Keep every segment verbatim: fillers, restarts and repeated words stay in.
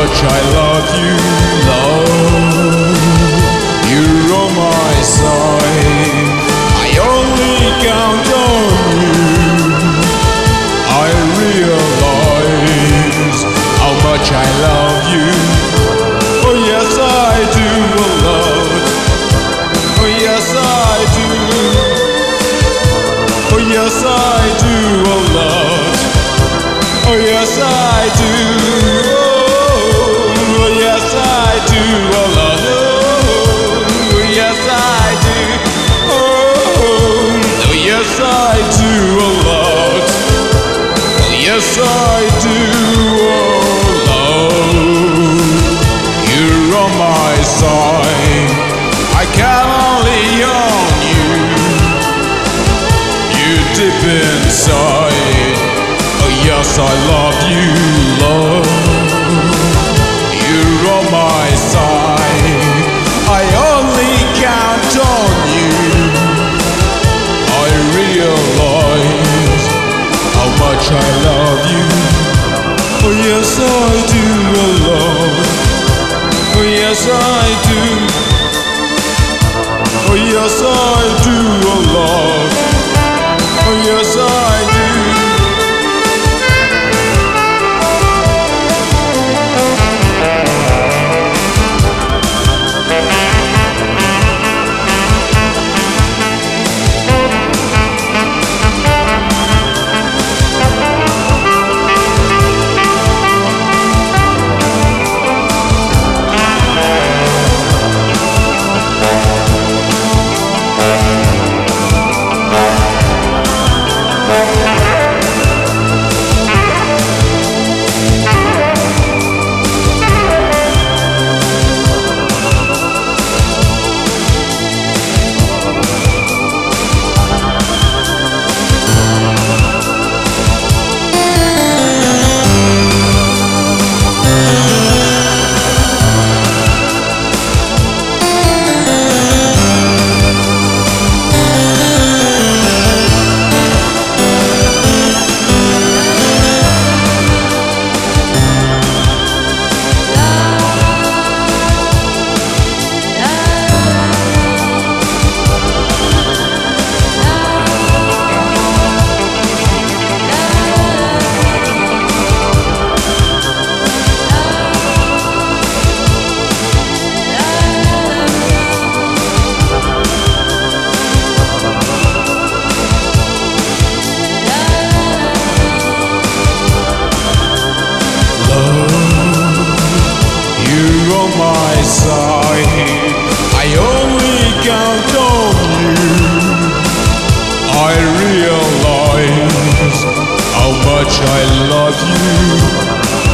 much I love you, love. You're on my side. I only count on you. I realize how much I love you. Oh yes I do a lot. Oh yes I do. Oh yes I do a lot. Oh yes I do. Oh yes I do a lot. Oh yes I do. Oh yes I do a lot. Oh yes I do. Oh love, you're on my side. I count only on you. You deep inside. Oh yes, I love you, love. You're on my side. I only count on you. I realize how much I love you. Oh yes, I do, oh love. Oh yes, I do. Oh yes, I do, oh love. Oh yes, I do. My side, I only count on you. I realize how much I love you.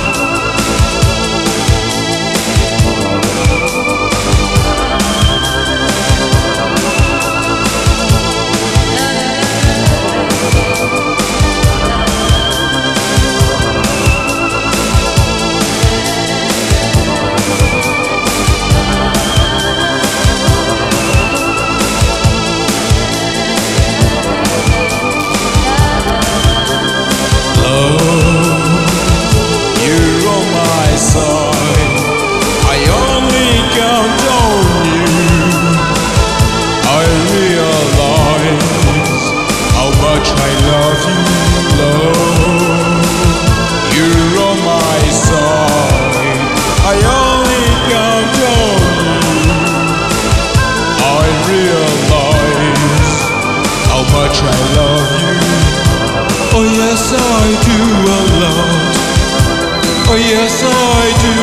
I love you. Oh yes I do a lot. Oh yes I do.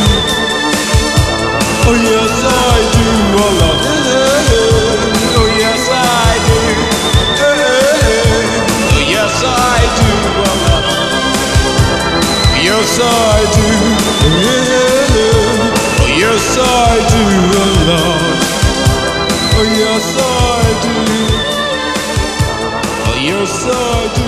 Oh yes I do a lot. Oh yes I do. Oh yes I do a lot. Yes I do. Oh yes I do a lot. Oh yes I do. Yes, I do.